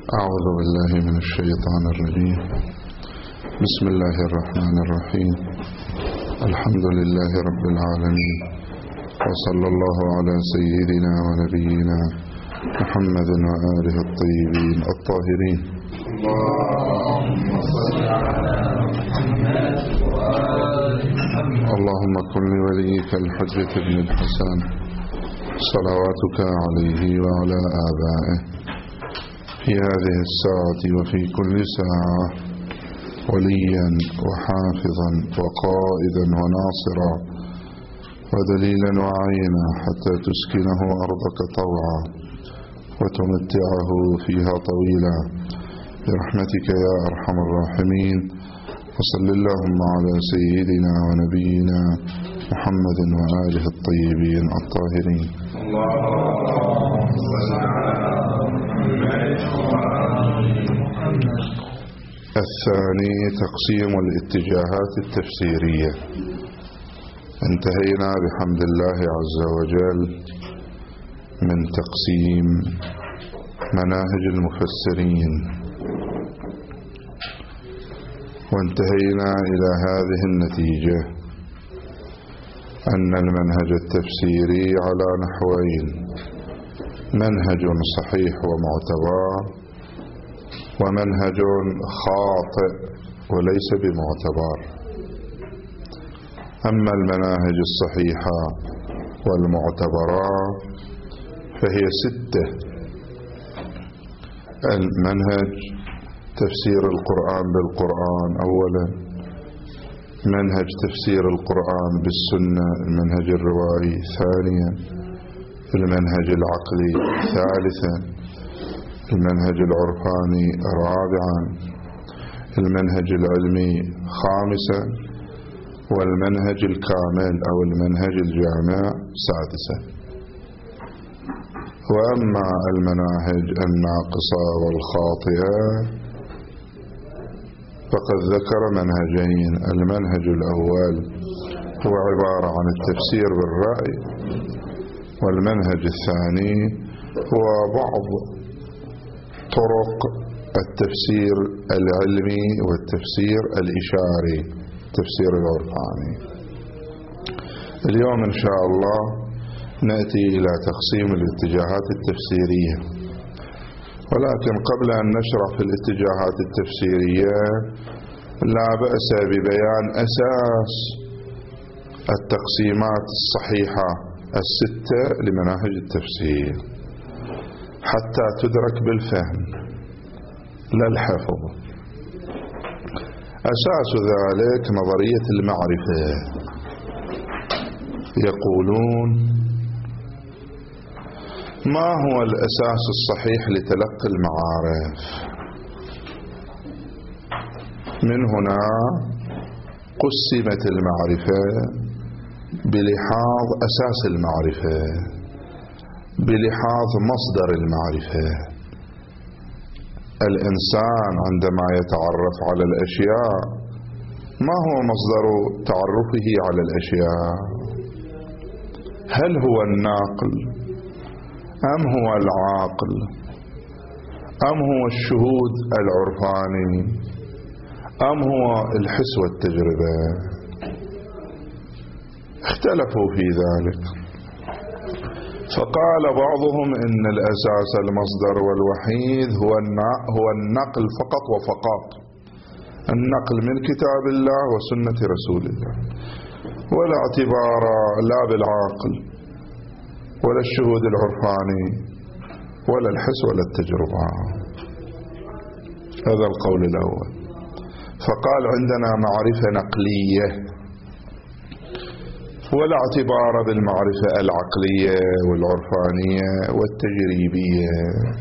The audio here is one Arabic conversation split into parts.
أعوذ بالله من الشيطان الرجيم. بسم الله الرحمن الرحيم. الحمد لله رب العالمين، وصلى الله على سيدنا ونبينا محمد وآله الطيبين الطاهرين. اللهم كن لوليك الحجة بن الحسن صلواتك عليه وعلى آبائه في هذه الساعة وفي كل ساعة وليا وحافظا وقائدا وناصرا ودليلا وعينا حتى تسكنه أرضك طوعا وتمتعه فيها طويلا برحمتك يا أرحم الراحمين. وصل اللهم على سيدنا ونبينا محمد وآله الطيبين الطاهرين. الثاني تقسيم الاتجاهات التفسيرية. انتهينا بحمد الله عز وجل من تقسيم مناهج المفسرين، وانتهينا إلى هذه النتيجة: أن المنهج التفسيري على نحوين: منهج صحيح ومعتبر، ومنهج خاطئ وليس بمعتبر. أما المناهج الصحيحة والمعتبرة فهي 6. المنهج تفسير القرآن بالقرآن أولا، منهج تفسير القرآن بالسنة المنهج الروائي ثانيا، المنهج العقلي ثالثا، المنهج العرفاني رابعا، المنهج العلمي خامسا، والمنهج الكامل أو المنهج الجامع سادسا. وأما المناهج الناقصة والخاطئة فقد ذكر منهجين: المنهج الأول هو عبارة عن التفسير بالرأي، والمنهج الثاني هو بعض طرق التفسير العلمي والتفسير الإشاري، تفسير العرفاني. اليوم إن شاء الله نأتي إلى تقسيم الاتجاهات التفسيرية، ولكن قبل أن نشرح في الاتجاهات التفسيرية لا بأس ببيان أساس التقسيمات الصحيحة 6 لمناهج التفسير حتى تدرك بالفهم لا الحفظ. أساس ذلك نظرية المعرفة. يقولون: ما هو الأساس الصحيح لتلقي المعارف؟ من هنا قسمت المعرفة بلحاظ أساس المعرفة، بلحاظ مصدر المعرفة. الإنسان عندما يتعرف على الأشياء ما هو مصدر تعرفه على الأشياء؟ هل هو الناقل أم هو العاقل أم هو الشهود العرفاني أم هو الحس والتجربة؟ اختلفوا في ذلك، فقال بعضهم إن الأساس المصدر والوحيد هو النقل فقط وفقط، النقل من كتاب الله وسنة رسول الله، ولا اعتبار لا بالعاقل ولا الشهود العرفاني ولا الحس ولا التجربة. هذا القول الأول. فقال: عندنا معرفة نقلية ولا اعتبار بالمعرفة العقلية والعرفانية والتجريبية.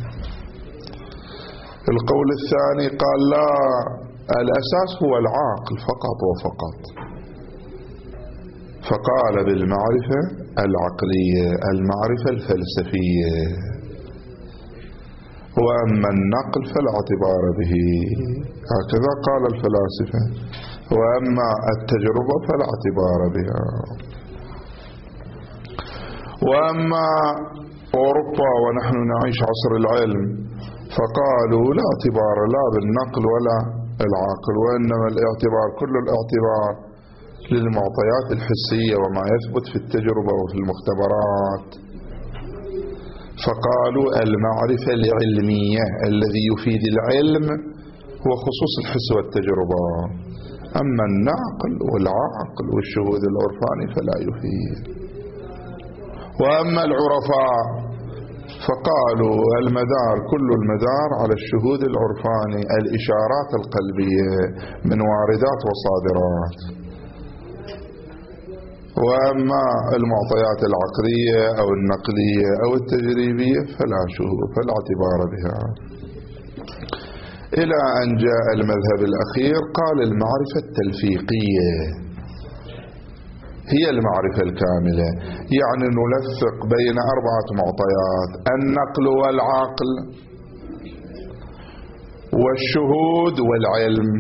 القول الثاني قال: لا، الأساس هو العقل فقط وفقط. فقال: بالمعرفة العقلية، المعرفة الفلسفية. وأما النقل فلا اعتبار به، هكذا قال الفلاسفة. وأما التجربة فلا اعتبار بها. وأما أوروبا ونحن نعيش عصر العلم فقالوا لا اعتبار لا بالنقل ولا العقل، وإنما الاعتبار كل الاعتبار للمعطيات الحسية وما يثبت في التجربة وفي المختبرات. فقالوا المعرفة العلمية الذي يفيد العلم هو خصوص الحس والتجربة، أما النعقل والعقل والشهود العرفاني فلا يفيد. وأما العرفاء فقالوا المدار كل المدار على الشهود العرفاني، الإشارات القلبية من واردات وصادرات. وأما المعطيات العقلية أو النقلية أو التجريبية فلا اعتبار بها. إلى أن جاء المذهب الأخير قال المعرفة التلفيقية هي المعرفة الكاملة، يعني نلفق بين 4 معطيات: النقل والعقل والشهود والعلم.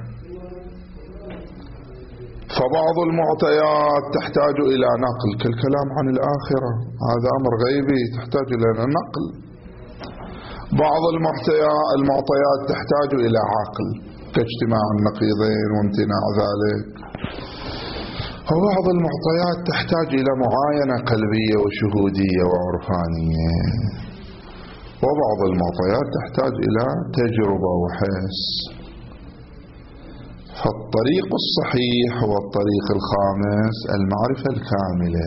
فبعض المعطيات تحتاج إلى نقل كالكلام عن الآخرة، هذا أمر غيبي تحتاج إلى نقل. بعض المعطيات تحتاج إلى عقل كاجتماع النقيضين وامتناع ذلك. وبعض المعطيات تحتاج إلى معاينة قلبية وشهودية وعرفانية. وبعض المعطيات تحتاج إلى تجربة وحس. فالطريق الصحيح هو الطريق الخامس: المعرفة الكاملة،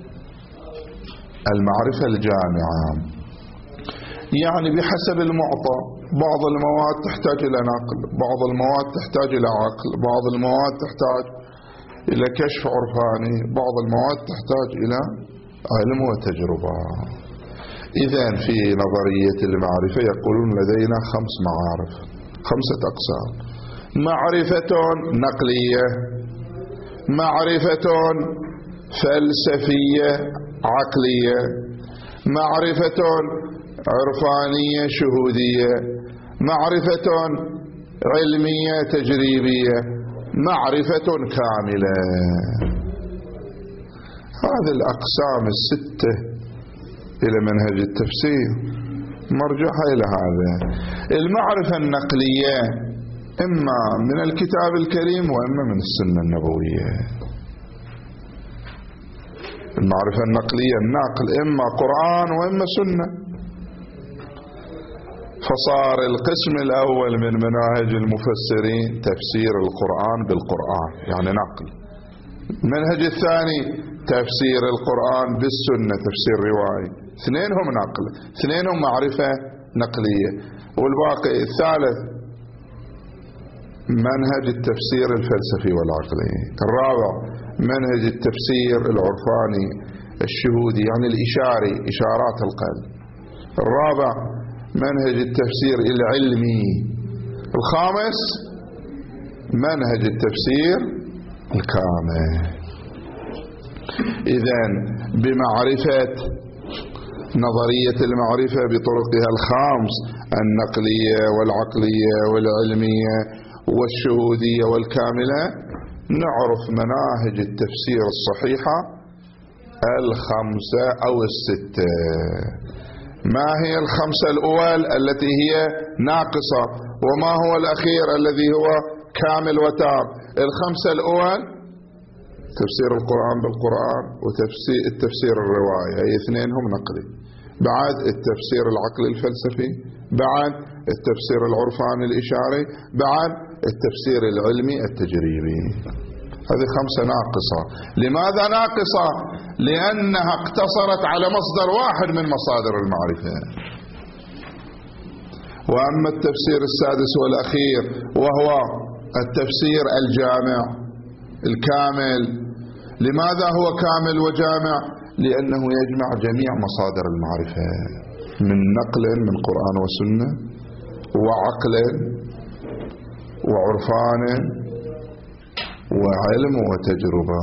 المعرفة الجامعة، يعني بحسب المعطى. بعض المواد تحتاج إلى نقل، بعض المواد تحتاج إلى عقل، بعض المواد تحتاج إلى كشف عرفاني، بعض المواد تحتاج إلى علم وتجربة. إذن في نظرية المعرفة يقولون لدينا 5 معارف، 5 أقسام: معرفة نقلية، معرفة فلسفية عقلية، معرفة عرفانية شهودية، معرفة علمية تجريبية، معرفة كاملة. هذه الأقسام 6 إلى منهج التفسير مرجعها إلى هذا. المعرفة النقلية إما من الكتاب الكريم وإما من السنة النبوية. المعرفة النقلية الناقل إما قرآن وإما سنة. فصار القسم الأول من مناهج المفسرين تفسير القرآن بالقرآن، يعني نقل. المنهج الثاني تفسير القرآن بالسنة، تفسير روائي. 2 هم نقل، 2 هم معرفة نقلية، والباقي الثالث منهج التفسير الفلسفي والعقلي. الرابع منهج التفسير العرفاني الشهودي، يعني الإشاري، إشارات القلب. الرابع منهج التفسير العلمي. الخامس منهج التفسير الكامل. إذن بمعرفة نظرية المعرفة بطرقها ال5: النقلية والعقلية والعلمية والشهودية والكاملة، نعرف مناهج التفسير الصحيحة ال5 أو ال6. ما هي ال5 الأول التي هي ناقصة، وما هو الأخير الذي هو كامل وتام؟ ال5 الأول تفسير القرآن بالقرآن وتفسير التفسير الروائي، أي 2 هم نقلي. بعد التفسير العقلي الفلسفي، بعد التفسير العرفاني الإشاري، بعد التفسير العلمي التجريبي. هذه 5 ناقصة. لماذا ناقصة؟ لأنها اقتصرت على مصدر واحد من مصادر المعرفة. وأما التفسير السادس والأخير وهو التفسير الجامع الكامل. لماذا هو كامل وجامع؟ لأنه يجمع جميع مصادر المعرفة من نقل من قرآن وسنة، وعقل وعرفان وعلم وتجربة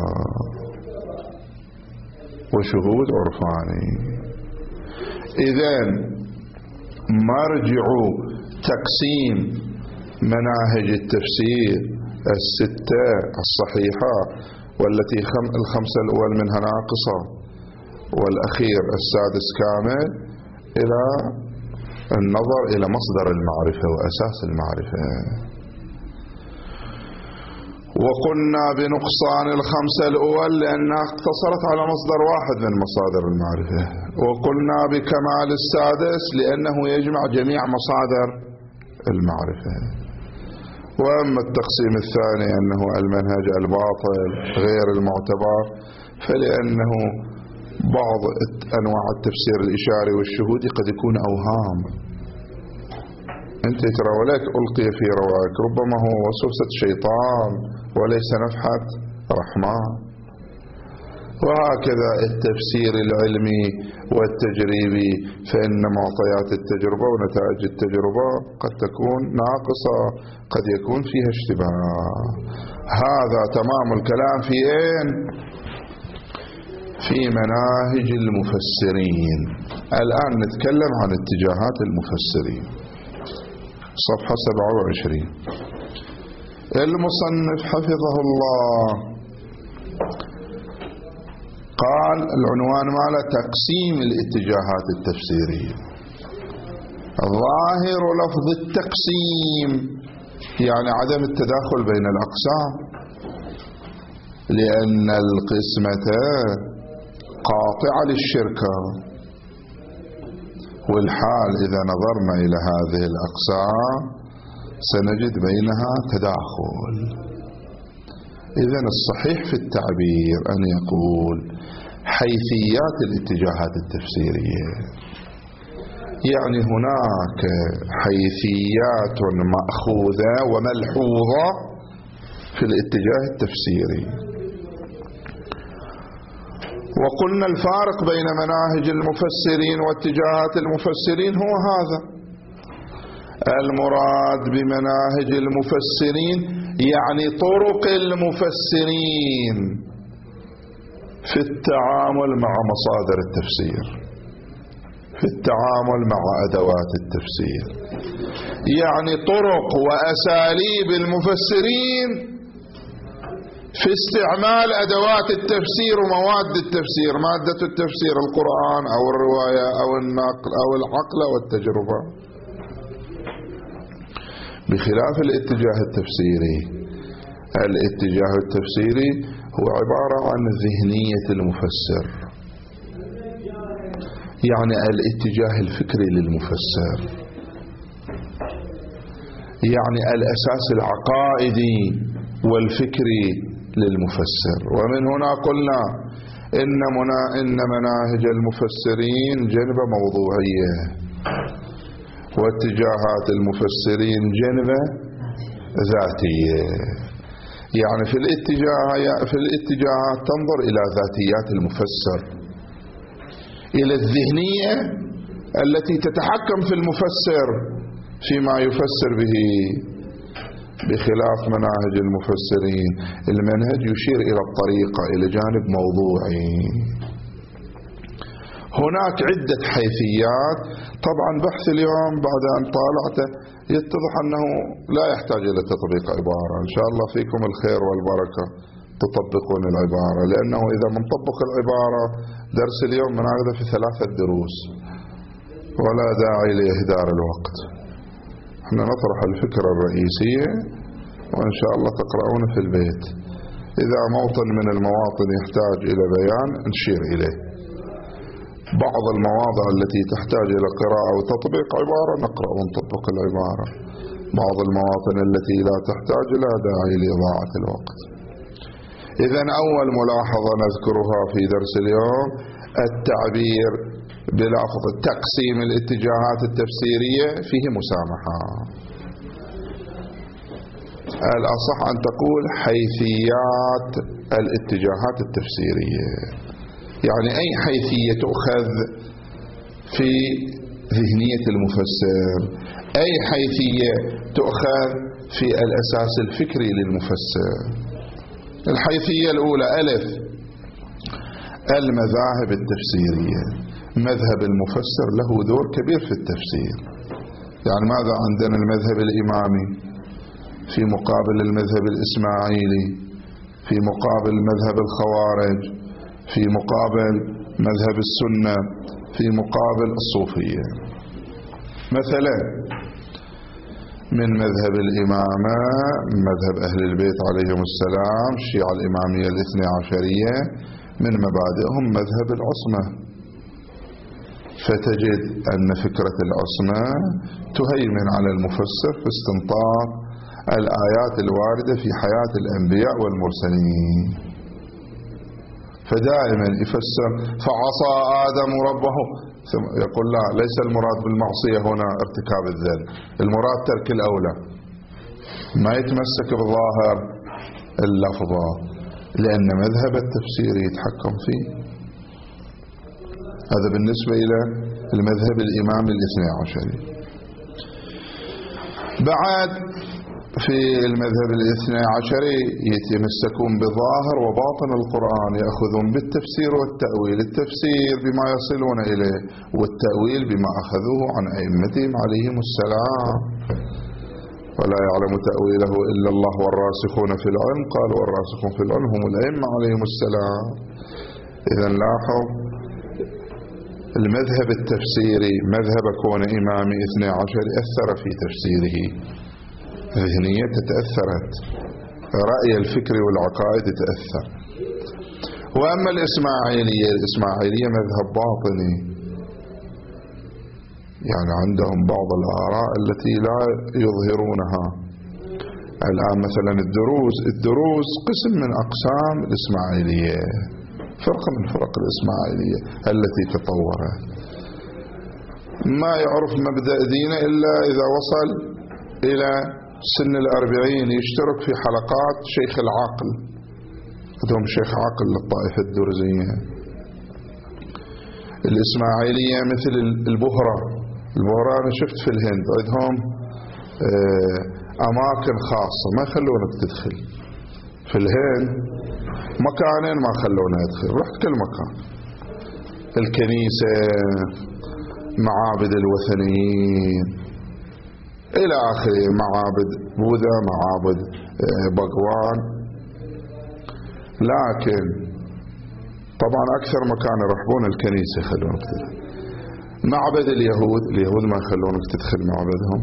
وشهود عرفاني. إذن مرجع تقسيم مناهج التفسير ال6 الصحيحة، والتي ال5 الأول منها ناقصة والأخير السادس كامل، إلى النظر إلى مصدر المعرفة وأساس المعرفة. وقلنا بنقصان الخمسة الأول لأنها اقتصرت على مصدر واحد من مصادر المعرفة، وقلنا بكمال السادس لأنه يجمع جميع مصادر المعرفة. وأما التقسيم الثاني أنه المنهج الباطل غير المعتبر، فلأنه بعض أنواع التفسير الإشاري والشهودي قد يكون أوهام، أنت ترى ولك ألقي في رواك، ربما هو وسوسة شيطان وليس نفحة رحمن. وهكذا التفسير العلمي والتجريبي، فإن معطيات التجربة ونتائج التجربة قد تكون ناقصة، قد يكون فيها اشتباه. هذا تمام الكلام في أين؟ في مناهج المفسرين. الآن نتكلم عن اتجاهات المفسرين. صفحة 27. المصنف حفظه الله قال العنوان ماله تقسيم الاتجاهات التفسيرية. ظاهر لفظ التقسيم يعني عدم التداخل بين الأقسام، لأن القسمة قاطعة للشركة، والحال إذا نظرنا إلى هذه الأقسام سنجد بينها تداخل. إذن الصحيح في التعبير أن يقول حيثيات الاتجاهات التفسيرية، يعني هناك حيثيات مأخوذة وملحوظة في الاتجاه التفسيري. وقلنا الفارق بين مناهج المفسرين واتجاهات المفسرين هو هذا. المراد بمناهج المفسرين يعني طرق المفسرين في التعامل مع مصادر التفسير، في التعامل مع أدوات التفسير، يعني طرق وأساليب المفسرين في استعمال أدوات التفسير ومواد التفسير، مادة التفسير القرآن أو الرواية أو النقل أو العقل والتجربة. بخلاف الاتجاه التفسيري، الاتجاه التفسيري هو عبارة عن ذهنية المفسر، يعني الاتجاه الفكري للمفسر، يعني الأساس العقائدي والفكري للمفسر. ومن هنا قلنا إن مناهج المفسرين جنبة موضوعية، واتجاهات المفسرين جنبة ذاتية. يعني في الاتجاهات تنظر إلى ذاتيات المفسر، إلى الذهنية التي تتحكم في المفسر فيما يفسر به. بخلاف مناهج المفسرين، المنهج يشير إلى الطريقة، إلى جانب موضوعي. هناك عدة حيثيات، طبعا بحث اليوم بعد أن طالعته يتضح أنه لا يحتاج إلى تطبيق عبارة. إن شاء الله فيكم الخير والبركة تطبقون العبارة، لأنه إذا من طبق العبارة درس اليوم بناخذه في 3 دروس ولا داعي لإهدار الوقت. احنا نطرح الفكرة الرئيسية وإن شاء الله تقرؤون في البيت. إذا موطن من المواطن يحتاج إلى بيان نشير إليه، بعض المواضع التي تحتاج إلى قراءة وتطبيق عبارة نقرأ ونطبق العبارة، بعض المواطن التي لا تحتاج لا داعي لإضاعة الوقت. إذن أول ملاحظة نذكرها في درس اليوم التعبير بلفظ تقسيم الاتجاهات التفسيرية فيه مسامحة. الأصح أن تقول حيثيات الاتجاهات التفسيرية، يعني أي حيثية تؤخذ في ذهنية المفسر، أي حيثية تؤخذ في الأساس الفكري للمفسر. الحيثية الأولى ألف، المذاهب التفسيرية. مذهب المفسر له دور كبير في التفسير. يعني ماذا عندنا؟ المذهب الإمامي في مقابل المذهب الإسماعيلي، في مقابل مذهب الخوارج، في مقابل مذهب السنة، في مقابل الصوفية. مثلا من مذهب الإمامة، مذهب أهل البيت عليهم السلام، الشيعة الإمامية الاثنى عشرية، من مبادئهم مذهب العصمة. فتجد أن فكرة العصمة تهيمن على المفسر في استنطاق الآيات الواردة في حياة الأنبياء والمرسلين. فدائما يفسر فعصى آدم ربه، يقول لا، ليس المراد بالمعصية هنا ارتكاب الذنب، المراد ترك الأولى. ما يتمسك بظاهر اللفظة لأن مذهب التفسير يتحكم فيه. هذا بالنسبة إلى المذهب الإمامي الاثنى عشري. بعد في المذهب الاثنى عشري يتمسكون بظاهر وباطن القرآن، يأخذون بالتفسير والتأويل، التفسير بما يصلون إليه والتأويل بما أخذوه عن أئمتهم عليهم السلام. ولا يعلم تأويله إلا الله والراسخون في العلم، قال والراسخون في العلم هم الأئمة عليهم السلام. إذن لاحظ المذهب التفسيري مذهب كون إمامي 12 أثر في تفسيره، ذهنية تتأثرت، رأي الفكر والعقائد تتأثر. وأما الإسماعيلية مذهب باطني، يعني عندهم بعض الآراء التي لا يظهرونها. الآن مثلا الدروز قسم من أقسام الإسماعيلية، فرقة من فرق الإسماعيلية التي تطورت. ما يعرف مبدأ دينه إلا إذا وصل إلى سن 40 يشترك في حلقات شيخ العاقل، عندهم شيخ عاقل للطائفة الدرزية. الإسماعيلية مثل البهرة أنا شفت في الهند عندهم أماكن خاصة ما يخلونك تدخل. في الهند مكانين ما خلونا ندخل، رحت كل مكان، الكنيسة، معابد الوثنيين إلى آخره، معابد بوذا، معابد بغوان. لكن طبعا أكثر مكان يرحبون الكنيسة يخلونك تدخل. معبد اليهود ما يخلونك تدخل معبدهم.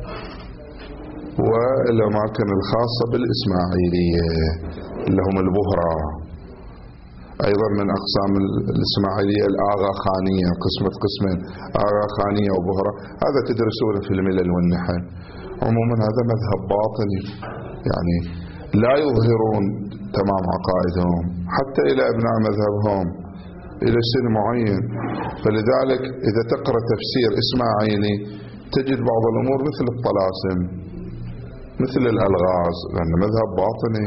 والأماكن الخاصة بالإسماعيلية اللي هم البهرة، أيضا من أقسام الإسماعيلية الآغا خانية، قسمين آغا خانية وبهرة، هذا تدرسونه في الملل والنحل. عموما هذا مذهب باطني، يعني لا يظهرون تمام عقائدهم حتى إلى أبناء مذهبهم إلى سن معين. فلذلك إذا تقرأ تفسير إسماعيلي تجد بعض الأمور مثل الطلاسم، مثل الألغاز، لأن مذهب باطني.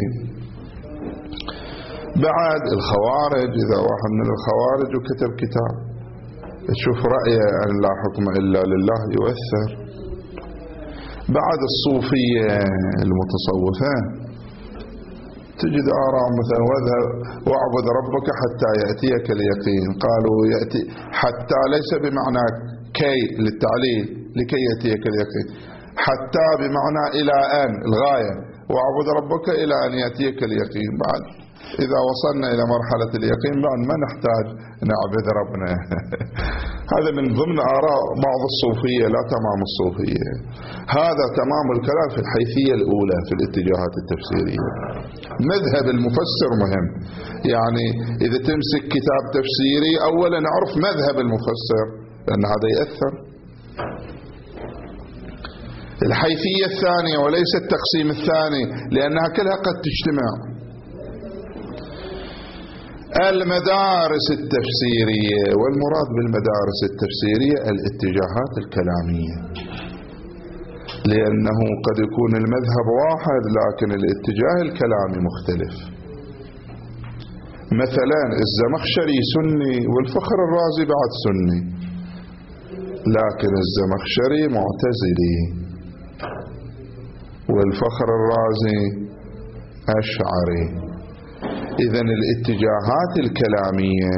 بعد الخوارج، إذا واحد من الخوارج وكتب كتاب تشوف رأيه أن لا حكم إلا لله يؤثر. بعد الصوفية المتصوفة تجد آراء مثلا واعبد ربك حتى يأتيك اليقين. قالوا يأتي حتى ليس بمعنى كي للتعليل لكي يأتيك اليقين، حتى بمعنى إلى أن الغاية، واعبد ربك إلى أن يأتيك اليقين. بعد إذا وصلنا إلى مرحلة اليقين بعد ما نحتاج نعبد ربنا. هذا من ضمن آراء بعض الصوفية، لا تمام الصوفية. هذا تمام الكلام في الحيثية الأولى في الاتجاهات التفسيرية. مذهب المفسر مهم، يعني إذا تمسك كتاب تفسيري أولا نعرف مذهب المفسر لأن هذا يأثر. الحيثية الثانية وليس التقسيم الثاني، لأنها كلها قد تجتمع. المدارس التفسيرية، والمراد بالمدارس التفسيرية الاتجاهات الكلامية، لأنه قد يكون المذهب واحد لكن الاتجاه الكلامي مختلف. مثلا الزمخشري سني والفخر الرازي بعد سني، لكن الزمخشري معتزلي والفخر الرازي أشعري. إذن الاتجاهات الكلامية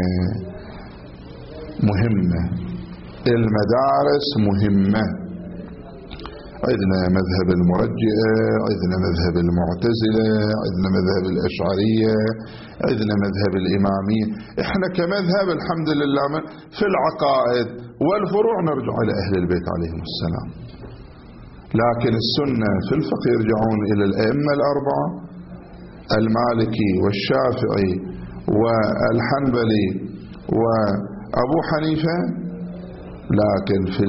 مهمة، المدارس مهمة. عندنا مذهب المرجئة، عندنا مذهب المعتزلة، عندنا مذهب الأشعرية، عندنا مذهب الإمامية. إحنا كمذهب الحمد لله في العقائد والفروع نرجع إلى أهل البيت عليهم السلام. لكن السنة في الفقه يرجعون إلى الأئمة الأربعة، المالكي والشافعي والحنبلي وأبو حنيفة. لكن في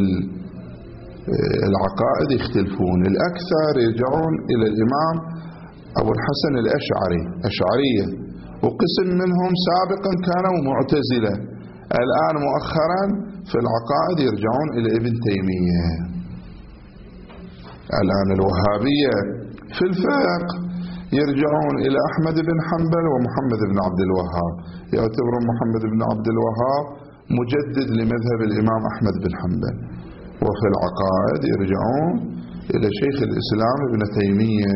العقائد يختلفون، الأكثر يرجعون إلى الإمام أبو الحسن الأشعري، أشعرية، وقسم منهم سابقا كانوا معتزلة، الآن مؤخرا في العقائد يرجعون إلى ابن تيمية. الآن الوهابية في الفقه يرجعون إلى أحمد بن حنبل ومحمد بن عبد الوهاب، يعتبر محمد بن عبد الوهاب مجدد لمذهب الإمام أحمد بن حنبل. وفي العقائد يرجعون إلى شيخ الإسلام ابن تيمية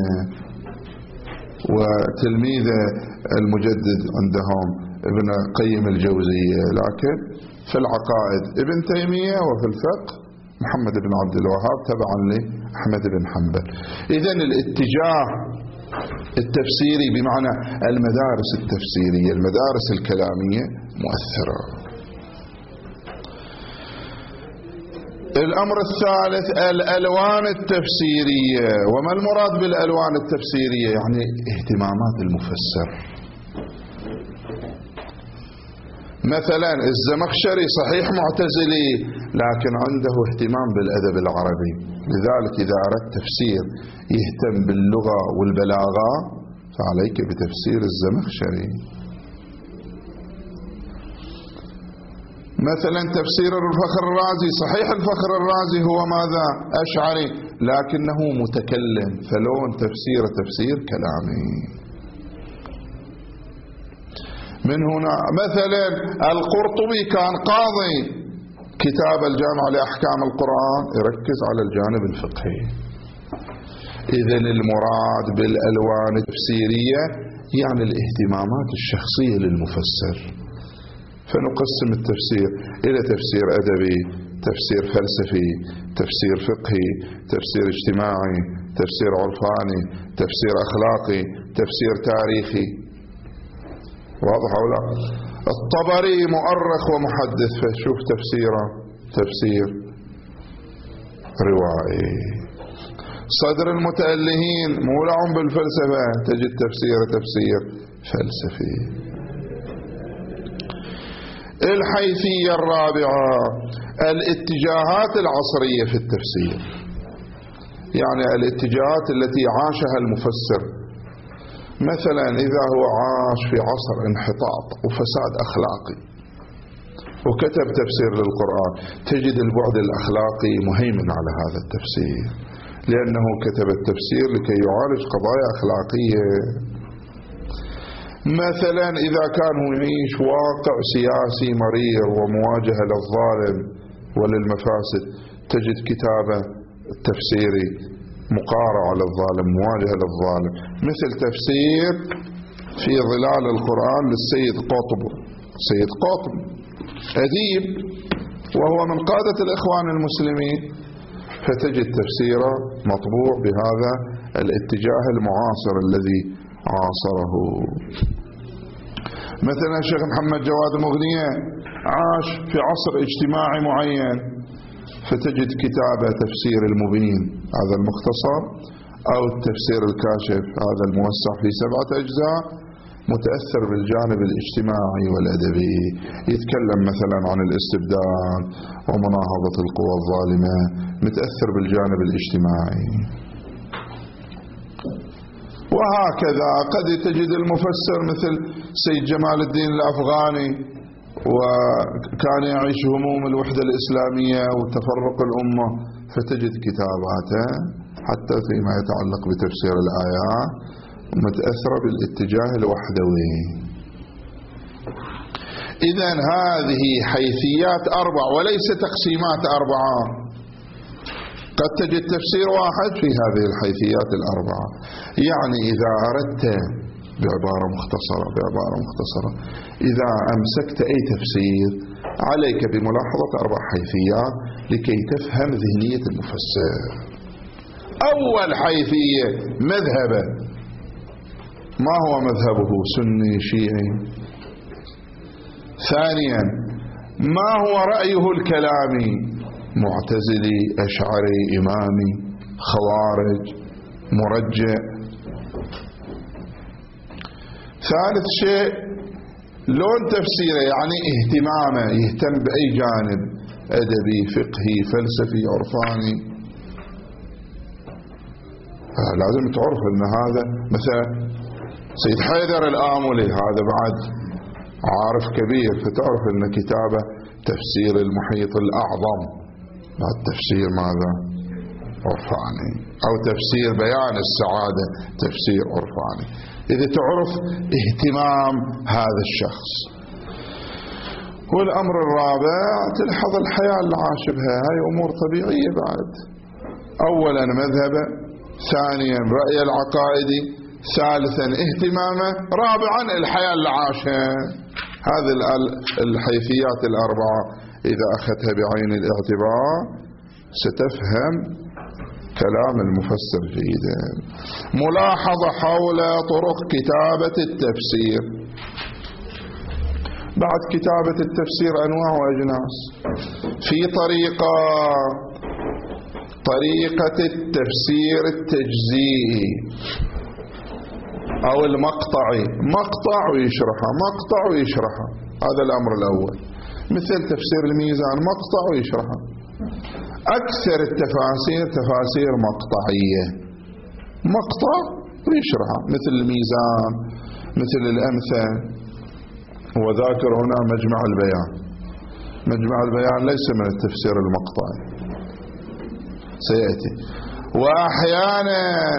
وتلميذه المجدد عندهم ابن قيم الجوزية. لكن في العقائد ابن تيمية، وفي الفقه محمد بن عبد الوهاب تبعا لأحمد بن حنبل. إذن الاتجاه التفسيري بمعنى المدارس التفسيرية، المدارس الكلامية مؤثرة. الأمر الثالث الألوان التفسيرية. وما المراد بالألوان التفسيرية؟ يعني اهتمامات المفسر. مثلا الزمخشري صحيح معتزلي لكن عنده اهتمام بالأدب العربي، لذلك إذا أردت تفسير يهتم باللغة والبلاغة فعليك بتفسير الزمخشري. مثلا تفسير الفخر الرازي، صحيح الفخر الرازي هو ماذا؟ أشعري، لكنه متكلم، فلون تفسير تفسير كلامي. من هنا مثلا القرطبي كان قاضي، كتاب الجامع لأحكام القرآن يركز على الجانب الفقهي. إذن المراد بالألوان التفسيرية يعني الاهتمامات الشخصية للمفسر. فنقسم التفسير إلى تفسير أدبي، تفسير فلسفي، تفسير فقهي، تفسير اجتماعي، تفسير عرفاني، تفسير أخلاقي، تفسير تاريخي. واضح أو لا؟ الطبري مؤرخ ومحدث، فشوف تفسيره تفسير روائي. صدر المتألهين مولع بالفلسفة، تجد تفسيره تفسير فلسفي. الحيثية الرابعة الاتجاهات العصرية في التفسير، يعني الاتجاهات التي عاشها المفسر. مثلا إذا هو عاش في عصر انحطاط وفساد أخلاقي وكتب تفسير للقرآن، تجد البعد الأخلاقي مهيمن على هذا التفسير، لأنه كتب التفسير لكي يعالج قضايا أخلاقية. مثلا إذا كان يعيش واقع سياسي مرير ومواجهة للظالم وللمفاسد، تجد كتابة التفسيري مقارعة للظالم، مواجهة للظالم، مثل تفسير في ظلال القرآن للسيد قطب. سيد قطب أديب وهو من قادة الإخوان المسلمين، فتجد تفسيره مطبوع بهذا الاتجاه المعاصر الذي عاصره. مثلا الشيخ محمد جواد مغنية عاش في عصر اجتماعي معين، فتجد كتابة تفسير المبين هذا المختصر أو التفسير الكاشف هذا الموسع في 7 أجزاء، متأثر بالجانب الاجتماعي والأدبي، يتكلم مثلا عن الاستبداد ومناهضة القوى الظالمة، متأثر بالجانب الاجتماعي. وهكذا قد تجد المفسر مثل سيد جمال الدين الأفغاني، وكان يعيش هموم الوحدة الإسلامية وتفرق الأمة، فتجد كتاباته حتى فيما يتعلق بتفسير الآيات متأثرة بالاتجاه الوحدوي. إذن هذه حيثيات 4 وليس تقسيمات 4. قد تجد تفسير واحد في هذه الحيثيات 4. يعني إذا أردت بعبارة مختصرة إذا أمسكت أي تفسير عليك بملاحظة 4 حيثيات لكي تفهم ذهنية المفسر. أول حيثية مذهبه، ما هو مذهبه؟ سني شيعي. ثانيا ما هو رأيه الكلامي؟ معتزلي، أشعري، إمامي، خوارج، مرجع. ثالث شيء لون تفسيره، يعني اهتمامه، يهتم بأي جانب، أدبي، فقهي، فلسفي، عرفاني. لازم تعرف أن هذا مثلا سيد حيدر الآملي، هذا بعد عارف كبير، فتعرف أن كتابه تفسير المحيط الأعظم، بعد تفسير ماذا؟ عرفاني، أو تفسير بيان السعادة، تفسير عرفاني. إذا تعرف اهتمام هذا الشخص. والأمر الرابع تلحظ الحياة اللي عاش بها، هاي أمور طبيعية بعد. أولا مذهبه، ثانيا رأي العقائدي، ثالثا اهتمامه، رابعا الحياة اللي عاشها. هذه الحيثيات الأربعة إذا أخذتها بعين الاعتبار ستفهم كلام المفسر جيدا. ملاحظة حول طرق كتابة التفسير. بعد كتابة التفسير أنواع وأجناس. في طريقة التفسير التجزيئي أو المقطعي، مقطع ويشرحها، هذا الأمر الأول. مثل تفسير الميزان، مقطع ويشرحها. أكثر التفاسير تفاسير مقطعية، مقطع ويشرحها، مثل الميزان، مثل الأمثل. وذاكر هنا مجمع البيان. مجمع البيان ليس من التفسير المقطعي، سيأتي. وأحيانا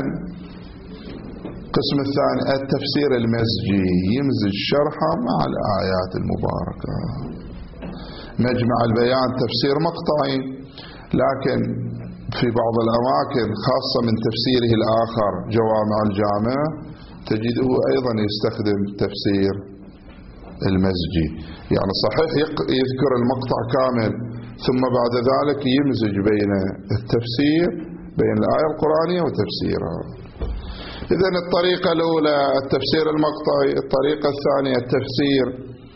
القسم الثاني التفسير المزجي، يمزج شرحه مع الآيات المباركة. مجمع البيان تفسير مقطعي، لكن في بعض الأماكن خاصة من تفسيره الآخر جوامع الجامع تجده أيضا يستخدم تفسير المزجي، يعني صحيح يذكر المقطع كامل ثم بعد ذلك يمزج بين التفسير، بين الآية القرآنية وتفسيرها. إذن الطريقة الأولى التفسير المقطعي، الطريقة الثانية التفسير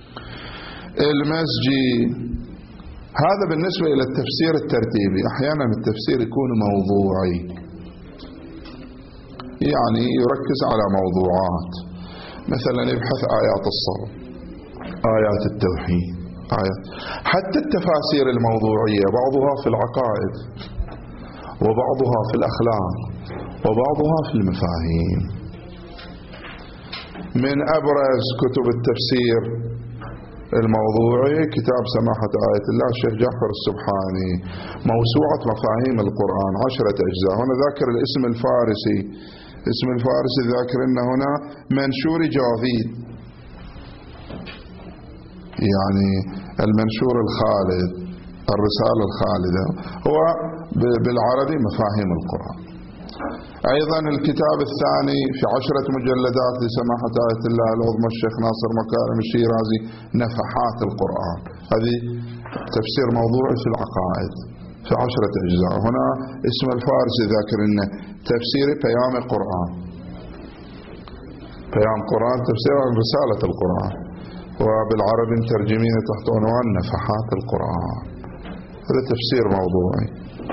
المزجي. هذا بالنسبة إلى التفسير الترتيبي. أحيانا التفسير يكون موضوعي، يعني يركز على موضوعات، مثلا يبحث آيات الصلاة، آيات التوحيد، حتى التفاسير الموضوعية بعضها في العقائد وبعضها في الأخلاق وبعضها في المفاهيم. من أبرز كتب التفسير الموضوعي كتاب سماحة آية الله الشيخ جعفر السبحاني، موسوعة مفاهيم القرآن، 10 أجزاء. هنا ذاكر الاسم الفارسي، اسم الفارسي ذاكر إنه هنا منشور جاويد، يعني المنشور الخالد، الرسالة الخالدة، هو بالعربي مفاهيم القرآن. أيضا الكتاب الثاني في 10 مجلدات لسماحة آية الله العظمى الشيخ ناصر مكارم الشيرازي، نفحات القرآن، هذه تفسير موضوعي في العقائد في 10 أجزاء. هنا اسم الفارسي ذاكر إنه تفسير بيان القرآن، بيان قرآن تفسير عن رسالة القرآن، وبالعربي مترجمين تحت عنوان نفحات القرآن. هذا تفسير موضوعي.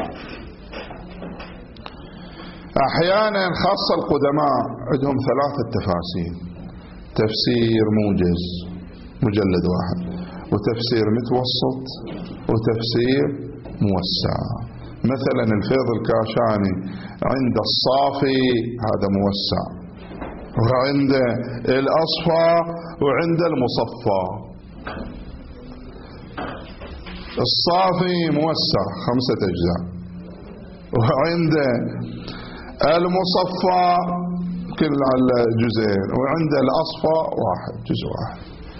أحيانا خاصة القدماء عندهم 3 تفاسير: تفسير موجز مجلد واحد، وتفسير متوسط، وتفسير موسع. مثلا الفيض الكاشاني عند الصافي هذا موسع، وعند الأصفى، وعند المصفى. الصافي موسع 5 أجزاء، وعند المصفى كل على جزئين، وعند الأصفى جزء واحد.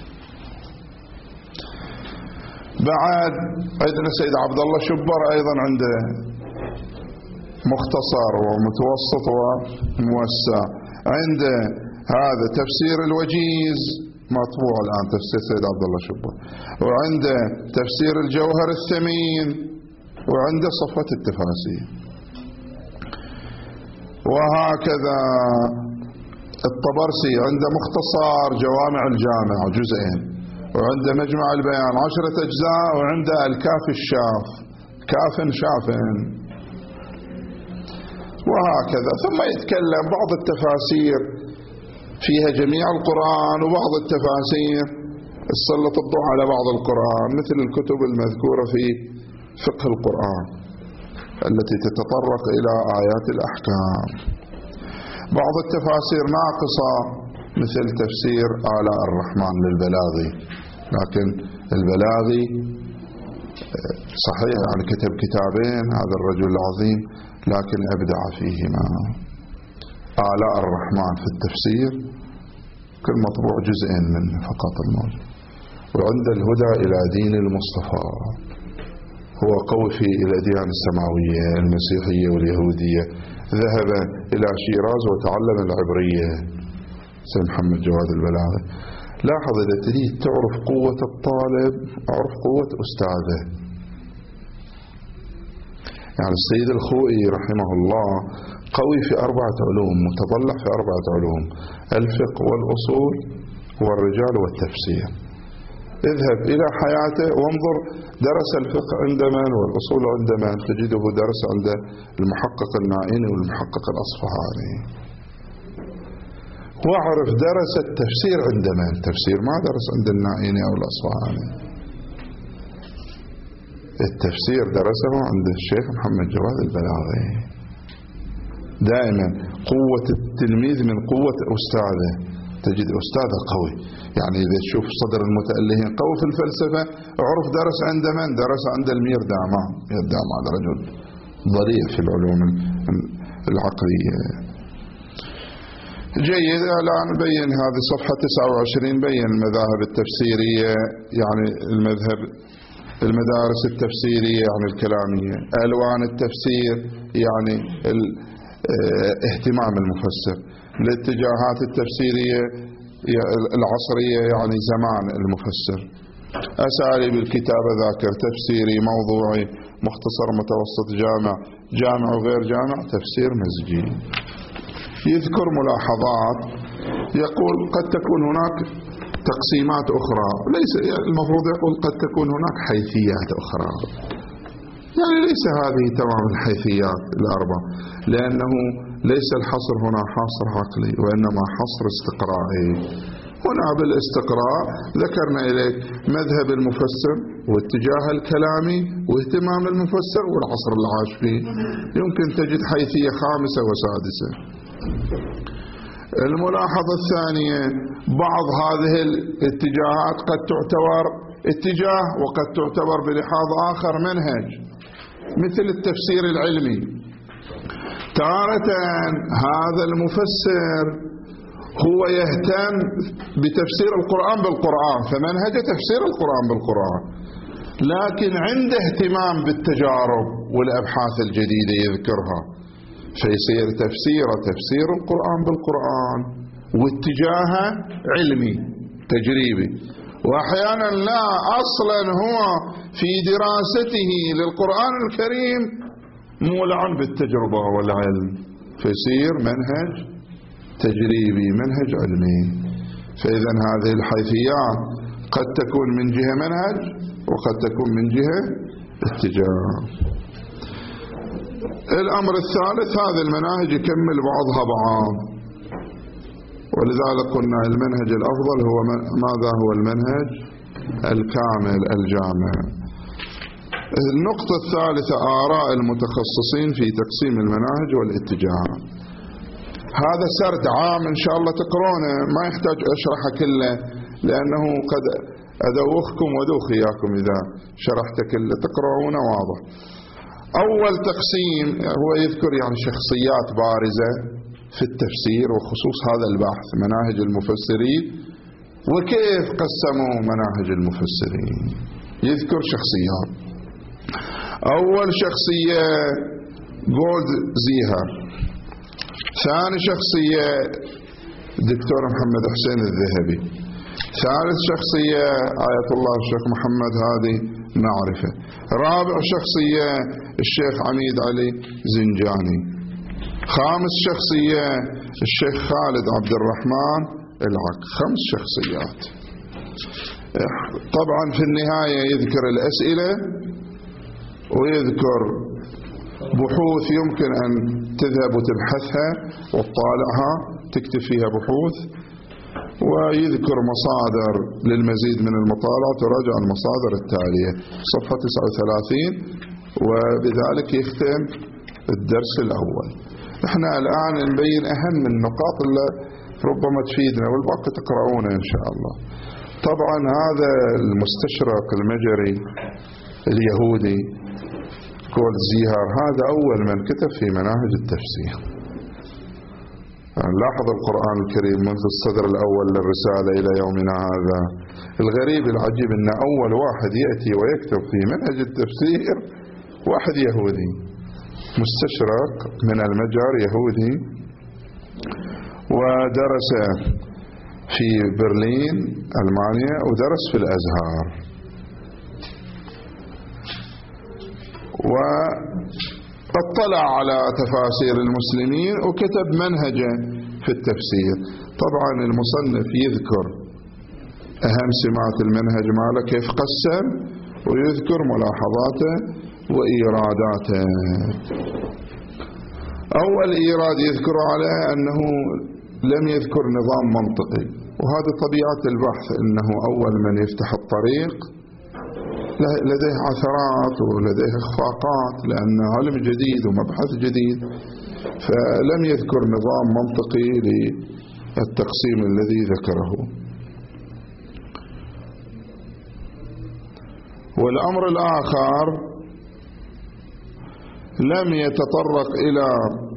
بعد عندنا سيد عبد الله شبر أيضا عنده مختصر ومتوسط وموسع. عنده هذا تفسير الوجيز مطبوع الآن، تفسير سيد عبد الله شبر، وعنده تفسير الجوهر الثمين، وعنده صفة التفاسير. وهكذا الطبرسي عنده مختصر جوامع الجامع جزئين، وعنده مجمع البيان 10 أجزاء، وعنده الكاف الشاف كاف شاف، وهكذا. ثم يتكلم بعض التفاسير فيها جميع القرآن، وبعض التفاسير تسلط الضوء على بعض القرآن، مثل الكتب المذكورة في فقه القرآن التي تتطرق إلى آيات الأحكام. بعض التفاسير ناقصة مثل تفسير آلاء الرحمن للبلاغي، لكن البلاغي صحيح يعني كتب كتابين هذا الرجل العظيم، لكن أبدع فيهما. آلاء الرحمن في التفسير كل مطبوع جزئين منه فقط الموجود. وعند الهدى إلى دين المصطفى، هو قوي في الأديان السماوية المسيحية واليهودية، ذهب إلى شيراز وتعلم العبرية. سيد محمد جواد البلاغي. لاحظ إذا تريد تعرف قوة الطالب أعرف قوة أستاذه. يعني السيد الخوئي رحمه الله قوي في 4 علوم، متطلع في 4 علوم: الفقه والأصول والرجال والتفسير. اذهب إلى حياته وانظر درس الفقه عند من والأصول عند من، تجده درس عند المحقق النائني والمحقق الأصفهاني. واعرف درس التفسير عند من، تفسير ما درس عند النائني أو الأصفهاني، التفسير درسه عند الشيخ محمد جواد البلاغي. دائما قوة التلميذ من قوة أستاذه، تجد أستاذه قوي. يعني إذا تشوف صدر المتألهين قوي في الفلسفة، اعرف درس عند من، درس عند المير دامان. المير دامان هذا رجل ضريع في العلوم العقلية. جيد. الآن بين هذه صفحة 29 بين المذاهب التفسيرية، يعني المدارس التفسيرية يعني الكلامية، ألوان التفسير يعني اهتمام المفسر، الاتجاهات التفسيرية العصرية يعني زمان المفسر، أساليب الكتابة ذاكر، تفسيري، موضوعي، مختصر، متوسط، جامع، جامع وغير جامع، تفسير مزجي. يذكر ملاحظات، يقول قد تكون هناك تقسيمات أخرى، ليس المفروض يقول قد تكون هناك حيثيات أخرى، يعني ليس هذه تمام الحيثيات ال4، لأنه ليس الحصر هنا حصر عقلي وإنما حصر استقرائي. هنا بالاستقراء ذكرنا إليك مذهب المفسر واتجاه الكلامي واهتمام المفسر والعصر اللي عاش فيه. يمكن تجد حيثية 5 و6. الملاحظة الثانية، بعض هذه الاتجاهات قد تعتبر اتجاه وقد تعتبر بلحاظ آخر منهج، مثل التفسير العلمي. تارة هذا المفسر هو يهتم بتفسير القرآن بالقرآن، فمنهج تفسير القرآن بالقرآن، لكن عنده اهتمام بالتجارب والأبحاث الجديدة يذكرها، فيصير تفسير القرآن بالقرآن واتجاهه علمي تجريبي. وأحيانا لا، أصلا هو في دراسته للقرآن الكريم مولع بالتجربة والعلم، فيصير منهج تجريبي منهج علمي. فإذا هذه الحيثيات قد تكون من جهة منهج وقد تكون من جهة اتجاه. الأمر الثالث، هذه المناهج يكمل بعضها بعض، ولذلك قلنا المنهج الأفضل هو ماذا هو المنهج الكامل الجامع. النقطة الثالثة، آراء المتخصصين في تقسيم المناهج والاتجاهات. هذا سرد عام إن شاء الله تقرونه، ما يحتاج أشرحه كله، لأنه قد أدوخكم ودوخ إياكم إذا شرحت كله، تقرؤونه واضح. أول تقسيم هو يذكر يعني شخصيات بارزة في التفسير، وخصوص هذا البحث مناهج المفسرين وكيف قسموا مناهج المفسرين. يذكر شخصيات. أول شخصية جولد زيهر، ثاني شخصية دكتور محمد حسين الذهبي، ثالث شخصية آية الله الشيخ محمد هادي معرفة، رابع شخصية الشيخ عميد علي زنجاني. خامس شخصية الشيخ خالد عبد الرحمن العق. 5 شخصيات. طبعا في النهاية يذكر الأسئلة ويذكر بحوث يمكن أن تذهب وتبحثها وتطالعها تكتب فيها بحوث، ويذكر مصادر للمزيد من المطالعة تراجع المصادر التالية صفحة 39، وبذلك يختم الدرس الأول. احنا الآن نبين أهم النقاط اللي ربما تفيدنا والباقي تقرؤونه إن شاء الله. طبعا هذا المستشرق المجري اليهودي جولدزيهر هذا أول من كتب في مناهج التفسير. لاحظ القرآن الكريم منذ الصدر الأول للرسالة إلى يومنا هذا. الغريب العجيب أن أول واحد يأتي ويكتب في منهج التفسير واحد يهودي مستشرق من المجر، يهودي، ودرس في برلين ألمانيا ودرس في الأزهر، واطلع على تفاسير المسلمين وكتب منهجه في التفسير. طبعا المصنف يذكر أهم سمات المنهج ماله كيف قسم، ويذكر ملاحظاته وإيراداته. أول إيراد يذكر عليه أنه لم يذكر نظام منطقي، وهذا طبيعة البحث، أنه أول من يفتح الطريق لديه عثرات ولديه إخفاقات، لأن علم جديد ومبحث جديد، فلم يذكر نظام منطقي للتقسيم الذي ذكره. والأمر الآخر لم يتطرق إلى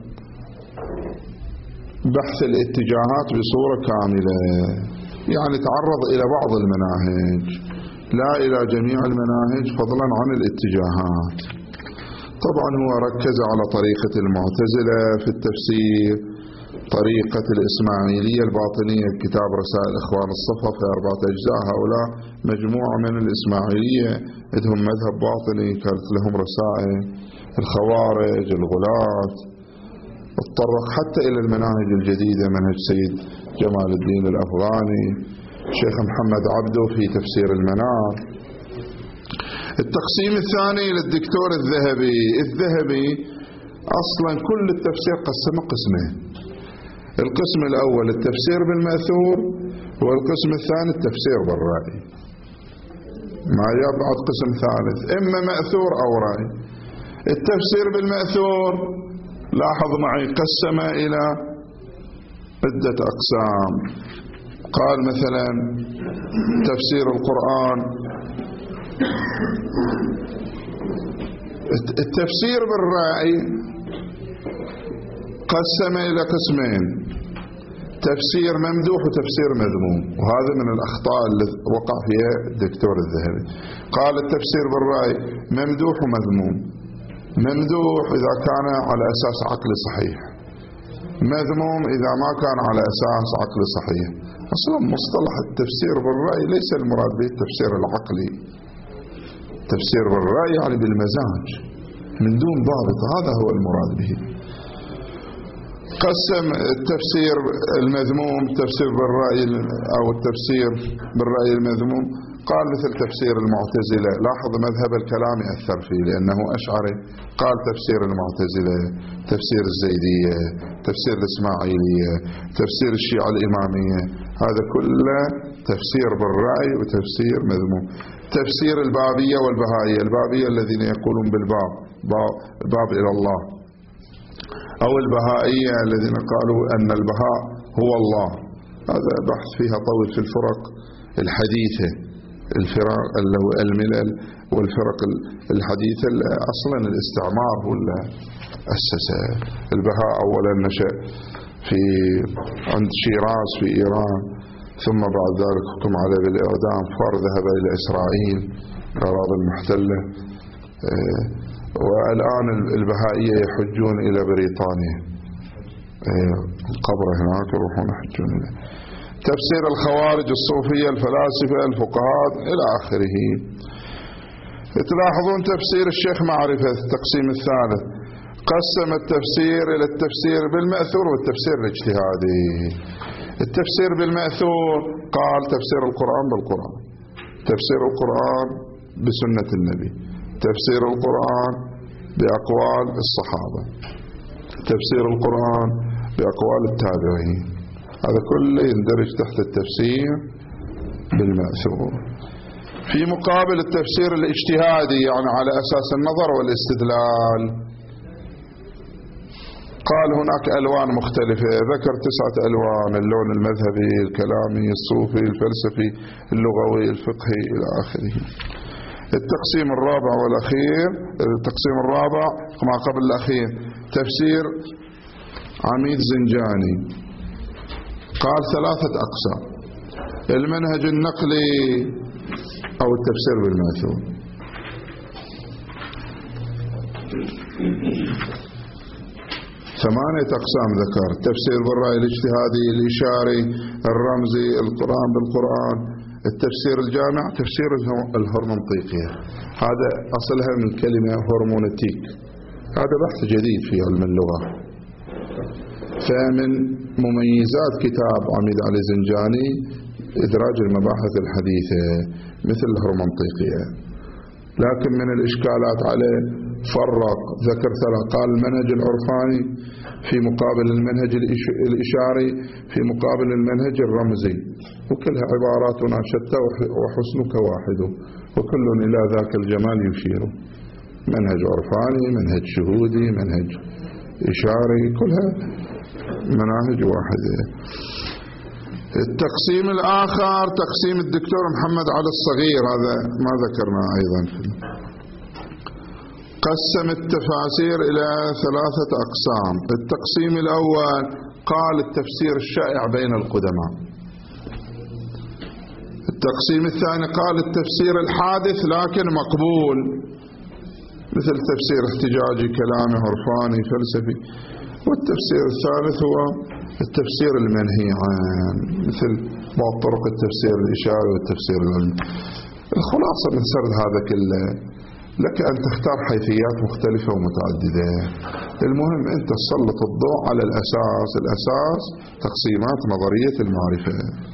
بحث الاتجاهات بصورة كاملة، يعني تعرض إلى بعض المناهج لا إلى جميع المناهج فضلا عن الاتجاهات. طبعا هو ركز على طريقة المعتزلة في التفسير، طريقة الإسماعيلية الباطنية، كتاب رسائل إخوان الصفا في 4 أجزاء. هؤلاء مجموعة من الإسماعيلية عندهم مذهب باطني كانت لهم رسائل. الخوارج، الغلاة. اتطرق حتى إلى المناهج الجديدة، منهج سيد جمال الدين الأفغاني، شيخ محمد عبده في تفسير المنار. التقسيم الثاني للدكتور الذهبي أصلا كل التفسير قسمه قسمين. القسم الأول التفسير بالمأثور، والقسم الثاني التفسير بالرأي. ما يبعد قسم ثالث، إما مأثور أو رأي. التفسير بالمأثور لاحظ معي قسم إلى عدة أقسام. قال مثلا تفسير القرآن، التفسير بالرأي قسم إلى قسمين: تفسير ممدوح وتفسير مذموم، وهذا من الأخطاء التي وقع فيها الدكتور الذهبي. قال التفسير بالرأي ممدوح ومذموم. ممدوح إذا كان على أساس عقل صحيح، مذموم إذا ما كان على أساس عقل صحيح. أصلا مصطلح التفسير بالرأي ليس المراد به التفسير العقلي. التفسير بالرأي يعني بالمزاج من دون ضابط، هذا هو المراد به. قسم التفسير المذموم تفسير بالرأي أو التفسير بالرأي المذموم. قال مثل تفسير المعتزلة، لاحظ مذهب الكلام أثر فيه لأنه أشعري. قال تفسير المعتزلة، تفسير الزيدية، تفسير الإسماعيلية، تفسير الشيعة الإمامية، هذا كله تفسير بالرأي وتفسير مذموم. تفسير البابية والبهائية، البابية الذين يقولون بالباب، باب إلى الله، أو البهائية الذين قالوا أن البهاء هو الله. هذا بحث فيها طويل في الفرق الحديثة، الفرق الملل والفرق الحديثة. أصلا الاستعمار هو اللي أسسه. البهاء أولا نشأ عند شيراز في إيران، ثم بعد ذلك حكم عليه بالإعدام، فذهب إلى إسرائيل الأراضي المحتلة، والآن البهائية يحجون إلى بريطانيا، القبر هناك يروحون يحجون إليه. تفسير الخوارج، الصوفية، الفلاسفة، الفقهاء إلى آخره. تلاحظون تفسير الشيخ معرفة التقسيم الثالث، قسم التفسير إلى التفسير بالمأثور والتفسير الاجتهادي. التفسير بالمأثور قال تفسير القرآن بالقرآن، تفسير القرآن بسنة النبي، تفسير القرآن بأقوال الصحابة، تفسير القرآن بأقوال التابعين، هذا كله يندرج تحت التفسير بالمأثور. في مقابل التفسير الاجتهادي يعني على أساس النظر والاستدلال، قال هناك ألوان مختلفة، ذكر 9 ألوان: اللون المذهبي، الكلامي، الصوفي، الفلسفي، اللغوي، الفقهي إلى آخره. التقسيم الرابع والأخير، التقسيم الرابع ما قبل الأخير، تفسير عميد زنجاني، قال 3 أقسام: المنهج النقلي أو التفسير بالمأثور. 8 أقسام ذكر: التفسير بالرأي الاجتهادي، الإشاري، الرمزي، القرآن بالقرآن، التفسير الجامع، تفسير الهرمنطيقية. هذا أصلها من كلمة هرمونتيك، هذا بحث جديد في علم اللغة. فمن مميزات كتاب عميد علي زنجاني إدراج المباحث الحديثة مثل الهرمنطيقية. لكن من الإشكالات عليه فرق، ذكر 3، قال المنهج العرفاني في مقابل المنهج الإشاري في مقابل المنهج الرمزي، وكلها عباراتنا شتى وحسنك واحد وكل إلى ذاك الجمال يشير. منهج عرفاني، منهج شهودي، منهج إشاري، كلها مناهج واحدة. التقسيم الآخر تقسيم الدكتور محمد علي الصغير، هذا ما ذكرنا أيضا. قسم التفاسير إلى 3 أقسام. التقسيم الأول قال التفسير الشائع بين القدماء. التقسيم الثاني قال التفسير الحادث لكن مقبول، مثل تفسير احتجاجي، كلامي، عرفاني، فلسفي. والتفسير الثالث هو التفسير المنهي عنه، مثل بعض طرق التفسير الإشاري والتفسير العلمي. الخلاصة من سرد هذا كله لك أن تختار حيثيات مختلفة ومتعددة. المهم أنت تسلط الضوء على الأساس تقسيمات نظرية المعرفة.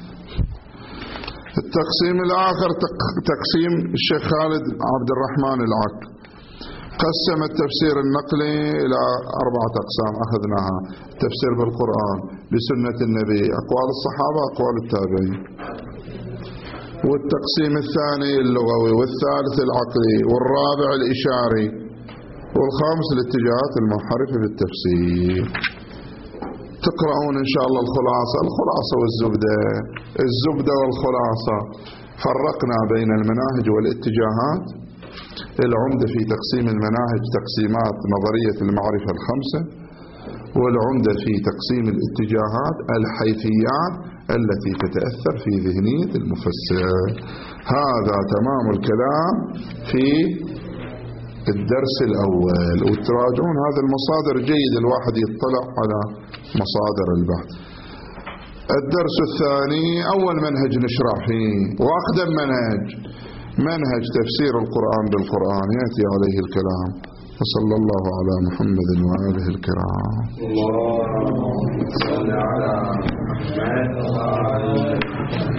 التقسيم الآخر تقسيم الشيخ خالد عبد الرحمن العك، قسم التفسير النقلي إلى 4 أقسام أخذناها: التفسير بالقرآن، بسنة النبي، أقوال الصحابة، أقوال التابعين. والتقسيم الثاني اللغوي، والثالث العقلي، والرابع الإشاري، والخامس الاتجاهات المنحرفة في التفسير. تقرؤون إن شاء الله الخلاصة والزبدة والخلاصة. فرقنا بين المناهج والاتجاهات. العمدة في تقسيم المناهج تقسيمات نظرية المعرفة ال5، والعمدة في تقسيم الاتجاهات الحيثيات التي تتأثر في ذهنية المفسر. هذا تمام الكلام في الدرس الأول. وتراجعون هذه المصادر، جيد الواحد يطلع على مصادر البحث. الدرس الثاني أول منهج نشرح فيه وأقدم منهج تفسير القرآن بالقرآن، يأتي عليه الكلام. وصلى الله على محمد وآله الكرام. اللهم صل على محمد وآله